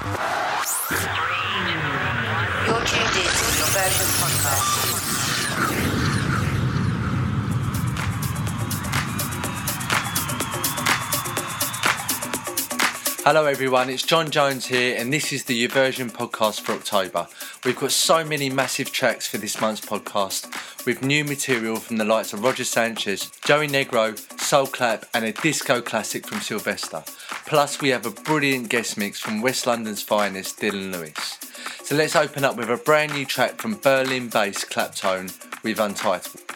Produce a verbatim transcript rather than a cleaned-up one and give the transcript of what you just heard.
You're tuned in to Your Version podcast. Hello everyone, it's John Jones here and this is the Your Version podcast for October. We've got so many massive tracks for this month's podcast with new material from the likes of Roger Sanchez, Joey Negro, Soul Clap and a disco classic from Sylvester. Plus we have a brilliant guest mix from West London's finest, Dylan Lewis. So let's open up with a brand new track from Berlin-based Claptone with Untitled.